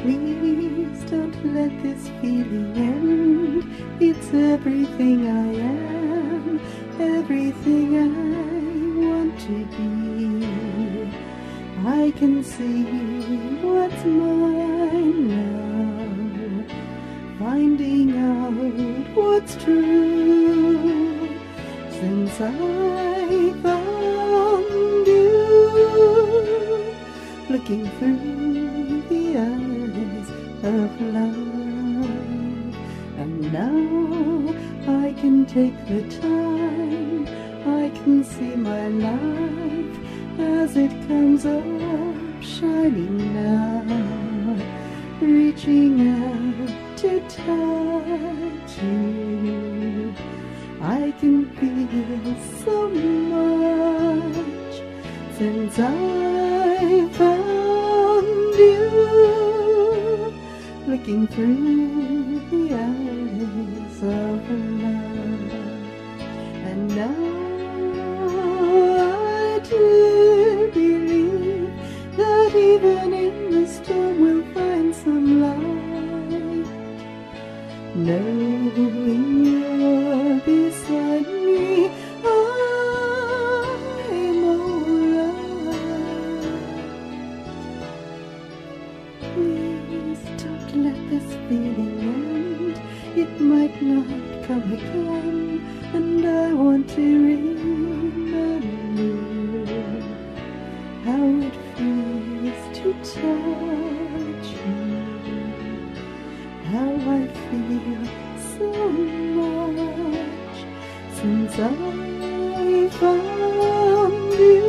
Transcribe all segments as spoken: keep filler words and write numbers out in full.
Please don't let this feeling end. It's everything I am, everything I want to be. I can see what's mine now, finding out what's true. Since I found you, looking through the eyes of love, and now I can take the time, I can see my life as it comes up, shining now, reaching out to touch you. I can feel so much since I found you, looking through the eyes of love. And now I do believe that even in the storm we'll find some light, knowing you're beside me, I'm alright. Please don't let this feeling end. It might not come again, and I want to remember how it feels to touch you, how I feel so much since I found you,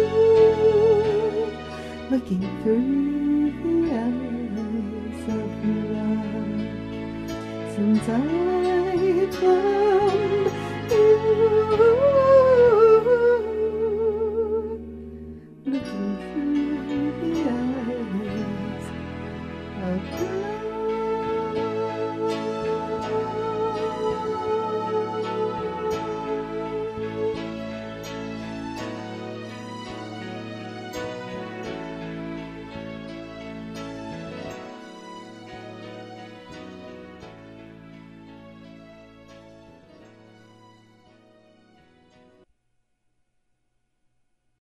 looking through the eyes of love. Since I found you.